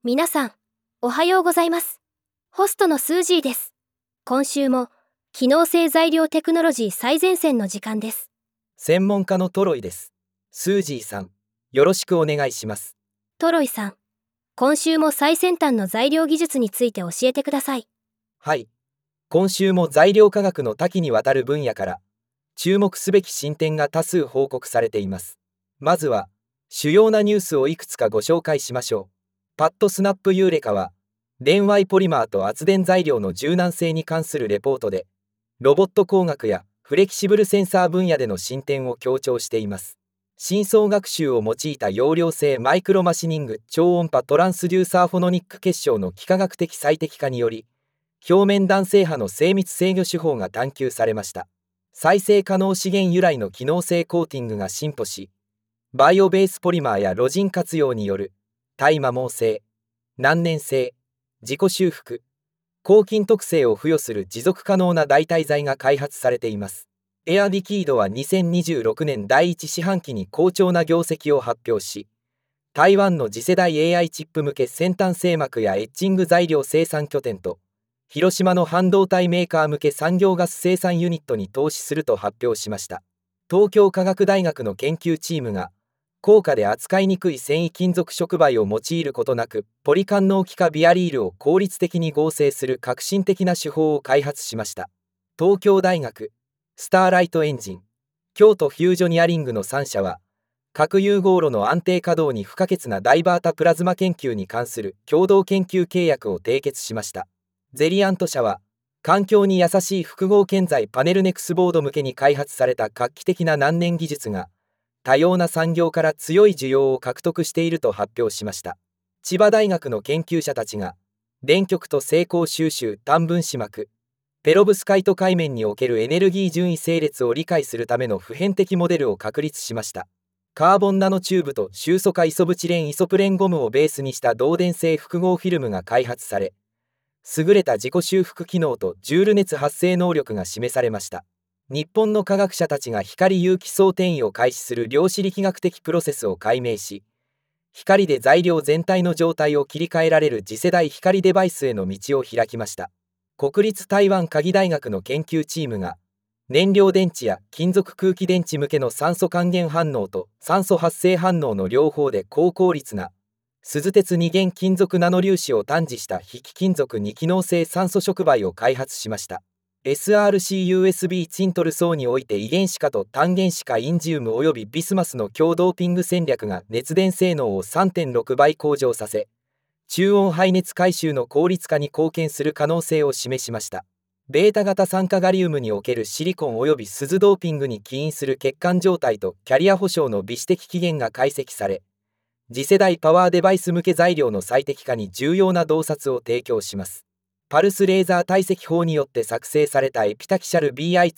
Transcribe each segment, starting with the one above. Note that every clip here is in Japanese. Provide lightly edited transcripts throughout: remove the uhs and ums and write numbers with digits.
皆さん、おはようございます。ホストのスージーです。今週も、機能性材料テクノロジー最前線の時間です。 専門家のトロイです。スージーさん、よろしくお願いします。 トロイさん、今週も最先端の材料技術について教えてください。 はい。今週も材料科学の多岐にわたる分野から、注目すべき進展が多数報告されています。まずは、主要なニュースをいくつかご紹介しましょう。パッドスナップユーレカは、電話ポリマーと圧電材料の柔軟性に関するレポートで、ロボット工学やフレキシブルセンサー分野での進展を強調しています。深層学習を用いた容量性マイクロマシニング超音波トランスデューサーフォノニック結晶の幾何学的最適化により、表面弾性波の精密制御手法が探求されました。再生可能資源由来の機能性コーティングが進歩し、バイオベースポリマーやロジン活用による耐摩耗性、難燃性、自己修復、抗菌特性を付与する持続可能な代替剤が開発されています。エアディキードは2026年第1四半期に好調な業績を発表し、台湾の次世代 AI チップ向け先端製膜やエッチング材料生産拠点と、広島の半導体メーカー向け産業ガス生産ユニットに投資すると発表しました。東京科学大学の研究チームが、高価で扱いにくい繊維金属触媒を用いることなく、ポリ官能気化ビアリールを効率的に合成する革新的な手法を開発しました。東京大学、スターライトエンジン、京都フュージョニアリングの3社は、核融合炉の安定稼働に不可欠なダイバータプラズマ研究に関する共同研究契約を締結しました。ゼリアント社は、環境に優しい複合建材パネルネクスボード向けに開発された画期的な難燃技術が、多様な産業から強い需要を獲得していると発表しました。千葉大学の研究者たちが、電極と成功収集単分子膜、ペロブスカイト海面におけるエネルギー順位整列を理解するための普遍的モデルを確立しました。カーボンナノチューブと臭素化イソブチレンイソプレンゴムをベースにした導電性複合フィルムが開発され、優れた自己修復機能とジュール熱発生能力が示されました。日本の科学者たちが光有機相転移を開始する量子力学的プロセスを解明し、光で材料全体の状態を切り替えられる次世代光デバイスへの道を開きました。国立台湾科技大学の研究チームが、燃料電池や金属空気電池向けの酸素還元反応と酸素発生反応の両方で高効率な鈴鉄二元金属ナノ粒子を単持した非貴金属二機能性酸素触媒を開発しました。SRC-USB チントル層において遺伝子化と単原子化インジウムおよびビスマスの強ドーピング戦略が熱伝性能を 3.6 倍向上させ、中温排熱回収の効率化に貢献する可能性を示しました。ベータ型酸化ガリウムにおけるシリコンおよび鈴ドーピングに起因する欠陥状態とキャリア保証の微子的起源が解析され、次世代パワーデバイス向け材料の最適化に重要な洞察を提供します。パルスレーザー堆積法によって作成されたエピタキシャル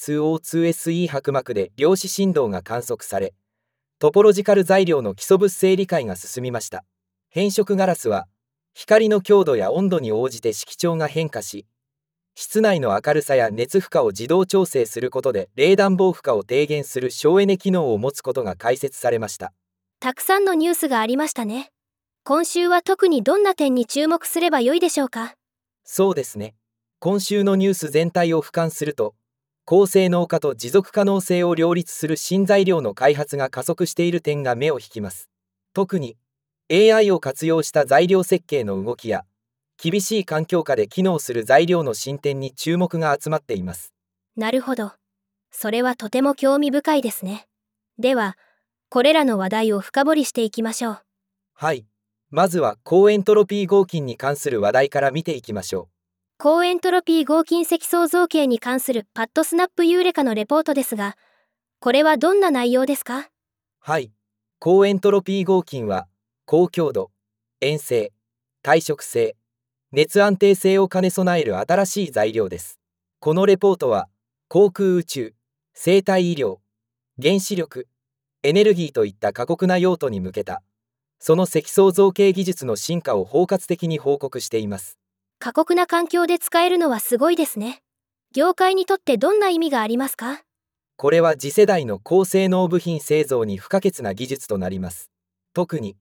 BI2O2SE 薄膜で量子振動が観測され、トポロジカル材料の基礎物性理解が進みました。変色ガラスは、光の強度や温度に応じて色調が変化し、室内の明るさや熱負荷を自動調整することで冷暖房負荷を低減する省エネ機能を持つことが解説されました。 たくさんのニュースがありましたね。今週は特にどんな点に注目すればよいでしょうか？ そうですね。今週のニュース全体を俯瞰すると、高性能化と持続可能性を両立する新材料の開発が加速している点が目を引きます。特に AI を活用した材料設計の動きや、厳しい環境下で機能する材料の進展に注目が集まっています。 なるほど。それはとても興味深いですね。では、これらの話題を深掘りしていきましょう。 はい。まずは高エントロピー合金に関する話題から見ていきましょう。 高エントロピー合金積層造形に関するパッドスナップユーレカのレポートですが、これはどんな内容ですか？ はい。高エントロピー合金は、高強度、塩性、耐食性、熱安定性を兼ね備える新しい材料です。このレポートは、航空宇宙、生態医療、原子力、エネルギーといった過酷な用途に向けた、その積層造形技術の進化を包括的に報告しています。 過酷な環境で使えるのはすごいですね。業界にとってどんな意味がありますか？ これは次世代の高性能部品製造に不可欠な技術となります。特に、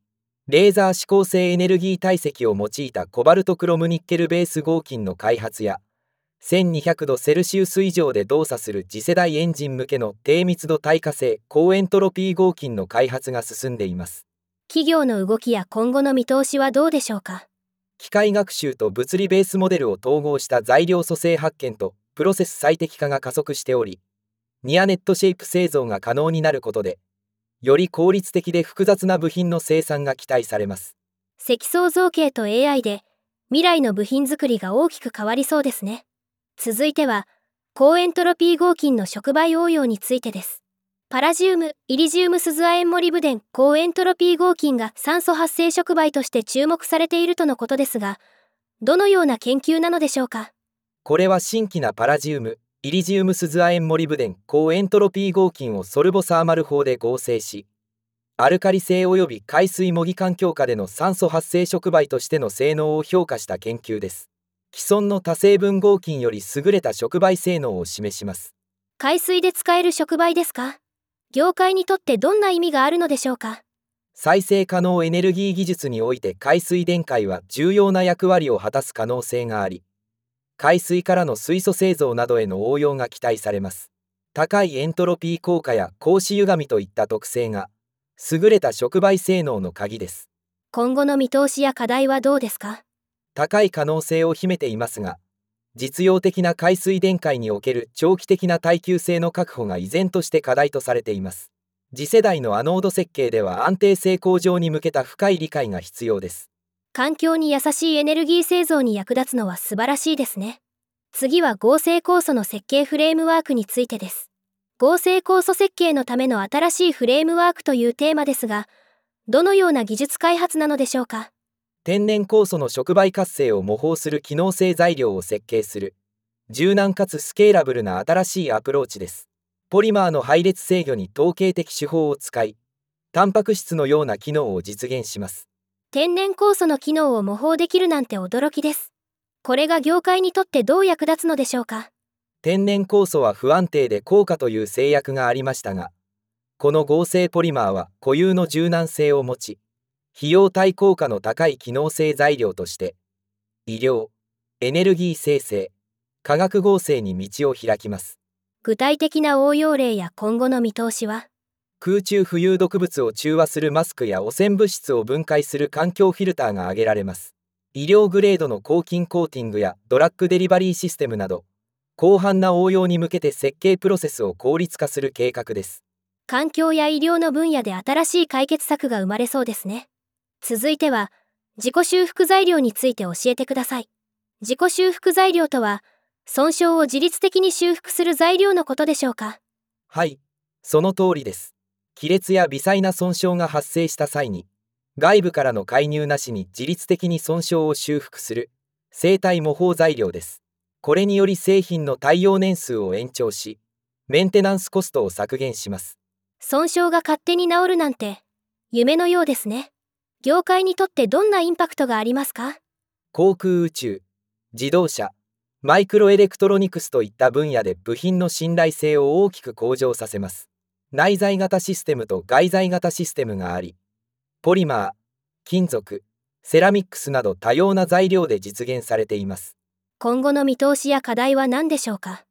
レーザー指向性エネルギー体積を用いたコバルトクロムニッケルベース合金の開発や、1200度セルシウス以上で動作する次世代エンジン向けの低密度耐火性高エントロピー合金の開発が進んでいます。 企業の動きや今後の見通しはどうでしょうか。 機械学習と物理ベースモデルを統合した材料組成発見とプロセス最適化が加速しており、ニアネットシェイプ製造が可能になることで、より効率的で複雑な部品の生産が期待されます。 積層造形と AI で未来の部品作りが大きく変わりそうですね。続いては、高エントロピー合金の触媒応用についてです。パラジウム、イリジウムスズ亜鉛モリブデン、高エントロピー合金が酸素発生触媒として注目されているとのことですが、どのような研究なのでしょうか。 これは新規なパラジウム、イリジウムスズ亜鉛モリブデン、高エントロピー合金をソルボサーマル法で合成し、アルカリ性及び海水模擬環境下での酸素発生触媒としての性能を評価した研究です。既存の多成分合金より優れた触媒性能を示します。 海水で使える触媒ですか。業界にとってどんな意味があるのでしょうか。 再生可能エネルギー技術において海水電解は重要な役割を果たす可能性があり、海水からの水素製造などへの応用が期待されます。高いエントロピー効果や光子歪みといった特性が優れた触媒性能の鍵です。 今後の見通しや課題はどうですか。 高い可能性を秘めていますが、実用的な海水電解における長期的な耐久性の確保が依然として課題とされています。次世代のアノード設計では安定性向上に向けた深い理解が必要です。 環境に優しいエネルギー製造に役立つのは素晴らしいですね。次は合成酵素の設計フレームワークについてです。合成酵素設計のための新しいフレームワークというテーマですが、どのような技術開発なのでしょうか。 天然酵素の触媒活性を模倣する機能性材料を設計する柔軟かつスケーラブルな新しいアプローチです。ポリマーの配列制御に統計的手法を使い、タンパク質のような機能を実現します。 天然酵素の機能を模倣できるなんて驚きです。これが業界にとってどう役立つのでしょうか。 天然酵素は不安定で高価という制約がありましたが、この合成ポリマーは固有の柔軟性を持ち、費用対効果の高い機能性材料として、医療、エネルギー生成、化学合成に道を開きます。 具体的な応用例や今後の見通しは。 空中浮遊毒物を中和するマスクや汚染物質を分解する環境フィルターが挙げられます。医療グレードの抗菌コーティングやドラッグデリバリーシステムなど、広範な応用に向けて設計プロセスを効率化する計画です。 環境や医療の分野で新しい解決策が生まれそうですね。続いては、自己修復材料について教えてください。自己修復材料とは、損傷を自律的に修復する材料のことでしょうか。 はい、その通りです。亀裂や微細な損傷が発生した際に、外部からの介入なしに自律的に損傷を修復する生体模倣材料です。これにより製品の耐用年数を延長し、メンテナンスコストを削減します。 損傷が勝手に治るなんて、夢のようですね。業界にとってどんなインパクトがありますか。 航空宇宙、自動車、マイクロエレクトロニクスといった分野で部品の信頼性を大きく向上させます。内在型システムと外在型システムがあり、ポリマー、金属、セラミックスなど多様な材料で実現されています。 今後の見通しや課題は何でしょうか。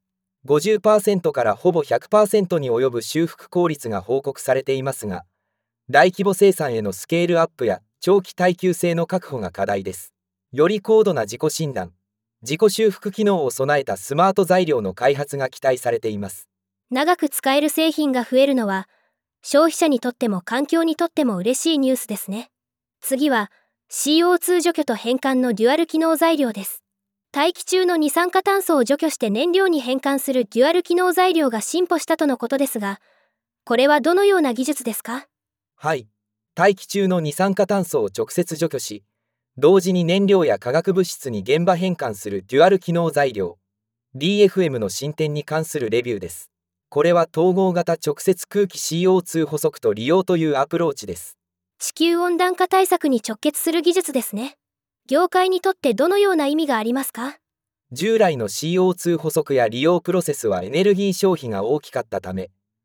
50% からほぼ 100% に及ぶ修復効率が報告されていますが、大規模生産へのスケールアップや長期耐久性の確保が課題です。より高度な自己診断、自己修復機能を備えたスマート材料の開発が期待されています。 長く使える製品が増えるのは、消費者にとっても環境にとっても嬉しいニュースですね。次は、CO2 除去と変換のデュアル機能材料です。大気中の二酸化炭素を除去して燃料に変換するデュアル機能材料が進歩したとのことですが、これはどのような技術ですか。 はい、大気中の二酸化炭素を直接除去し、同時に燃料や化学物質に現場変換するデュアル機能材料 DFM の進展に関するレビューです。これは統合型直接空気 CO2 補足と利用というアプローチです。 地球温暖化対策に直結する技術ですね。業界にとってどのような意味がありますか。 従来の CO2 補足や利用プロセスはエネルギー消費が大きかったため、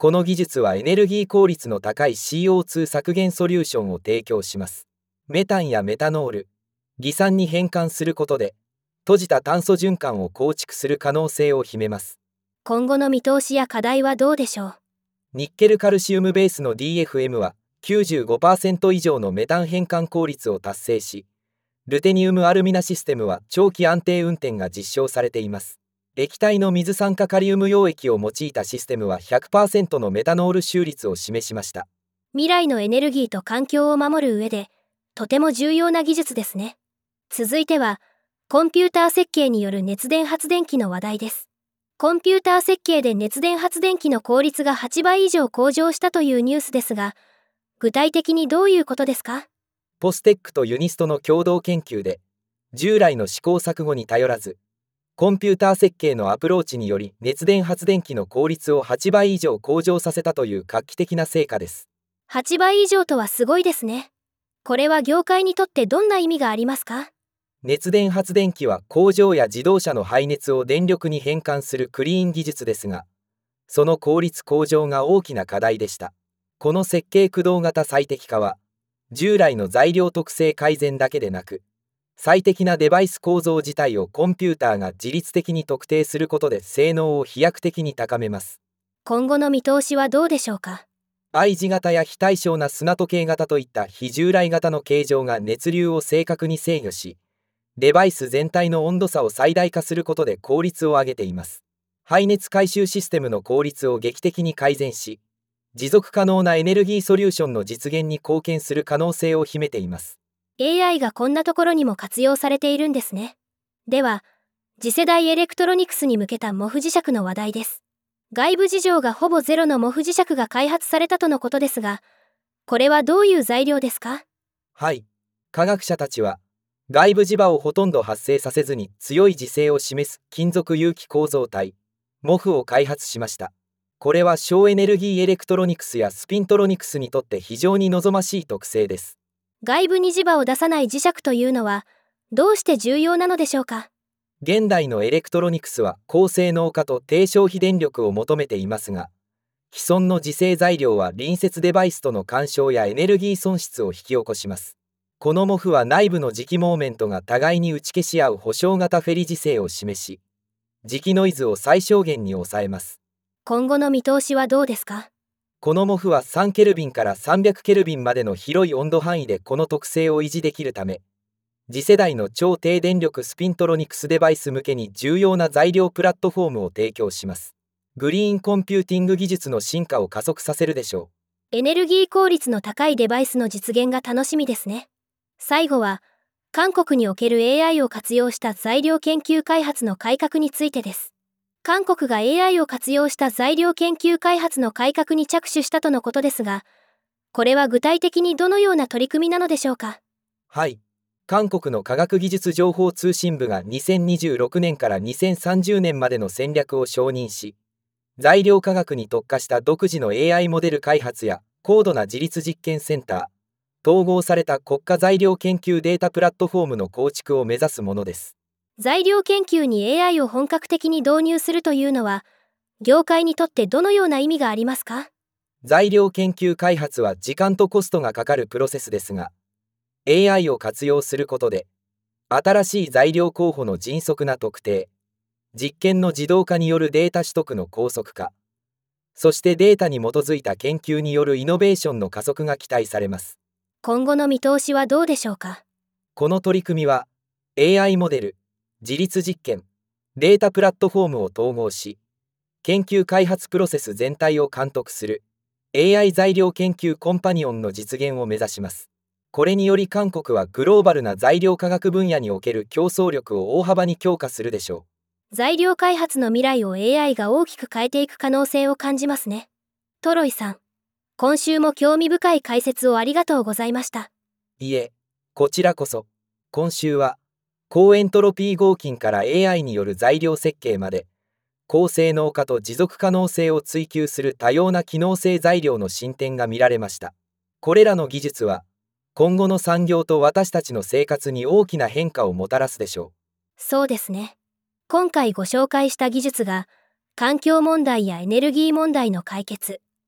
この技術はエネルギー効率の高い CO2 削減ソリューションを提供します。メタンやメタノール、偽酸に変換することで、閉じた炭素循環を構築する可能性を秘めます。 今後の見通しや課題はどうでしょう。 ニッケルカルシウムベースの DFM は 95% 以上のメタン変換効率を達成し、ルテニウムアルミナシステムは長期安定運転が実証されています。液体の水酸化カリウム溶液を用いたシステムは 100% のメタノール臭率を示しました。 未来のエネルギーと環境を守る上で、とても重要な技術ですね。続いては、コンピューター設計による熱電発電機の話題です。コンピューター設計で熱電発電機の効率が8倍以上向上したというニュースですが、具体的にどういうことですか？ ポステックとユニストの共同研究で、従来の試行錯誤に頼らず、コンピューター設計のアプローチにより熱電発電機の効率を8倍以上向上させたという画期的な成果です。 8倍以上とはすごいですね。これは業界にとってどんな意味がありますか？ 熱電発電機は工場や自動車の排熱を電力に変換するクリーン技術ですが、その効率向上が大きな課題でした。この設計駆動型最適化は、従来の材料特性改善だけでなく、最適なデバイス構造自体をコンピューターが自律的に特定することで性能を飛躍的に高めます。 今後の見通しはどうでしょうか？ I 字型や非対称な砂時計型といった非従来型の形状が熱流を正確に制御し、デバイス全体の温度差を最大化することで効率を上げています。排熱回収システムの効率を劇的に改善し、持続可能なエネルギーソリューションの実現に貢献する可能性を秘めています。 AI がこんなところにも活用されているんですね。では、次世代エレクトロニクスに向けた模符磁石の話題です。外部事情がほぼゼロの模符磁石が開発されたとのことですが、これはどういう材料ですか？ はい、科学者たちは外部磁場をほとんど発生させずに強い磁性を示す金属有機構造体、模符を開発しました。これは省エネルギーエレクトロニクスやスピントロニクスにとって非常に望ましい特性です。 外部に磁場を出さない磁石というのは、どうして重要なのでしょうか？ 現代のエレクトロニクスは高性能化と低消費電力を求めていますが、既存の磁性材料は隣接デバイスとの干渉やエネルギー損失を引き起こします。この模符は内部の磁気モーメントが互いに打ち消し合う補償型フェリ磁性を示し、磁気ノイズを最小限に抑えます。 今後の見通しはどうですか？ この模符は3ケルビンから300ケルビンまでの広い温度範囲でこの特性を維持できるため、次世代の超低電力スピントロニクスデバイス向けに重要な材料プラットフォームを提供します。グリーンコンピューティング技術の進化を加速させるでしょエネルギー効率の高いデバイスの実現が楽しみですね。最後は、韓国における AI を活用した材料研究開発の改革についてです。韓国が AI を活用した材料研究開発の改革に着手したとのことですが、これは具体的にどのような取り組みなのでしょうか？ はい、韓国の科学技術情報通信部が2026年から2030年までの戦略を承認し、材料科学に特化した独自の AI モデル開発や高度な自律実験センター、統合された国家材料研究データプラットフォームの構築を目指すものです。 材料研究に AI を本格的に導入するというのは、業界にとってどのような意味がありますか？ 材料研究開発は時間とコストがかかるプロセスですが、AI を活用することで、新しい材料候補の迅速な特定、実験の自動化によるデータ取得の高速化、そしてデータに基づいた研究によるイノベーションの加速が期待されます。 今後の見通しはどうでしょうか？ この取り組みは、AI モデル、自律実験、データプラットフォームを統合し、研究開発プロセス全体を監督する AI 材料研究コンパニオンの実現を目指します。これにより韓国はグローバルな材料科学分野における競争力を大幅に強化するでしょう。材料開発の未来を AI が大きく変えていく可能性を感じますね。トロイさん、今週も興味深い解説をありがとうございました。 いえ、こちらこそ。今週は高エントロピー合金から AI による材料設計まで、高性能化と持続可能性を追求する多様な機能性材料の進展が見られました。これらの技術は今後の産業と私たちの生活に大きな変化をもたらすでしょう。 そうですね。今回ご紹介した技術が環境問題やエネルギー問題の解決、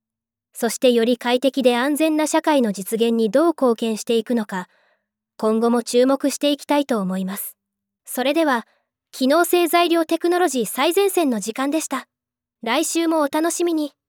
そしてより快適で安全な社会の実現にどう貢献していくのか、今後も注目していきたいと思います。それでは、機能性材料テクノロジー最前線の時間でした。来週もお楽しみに。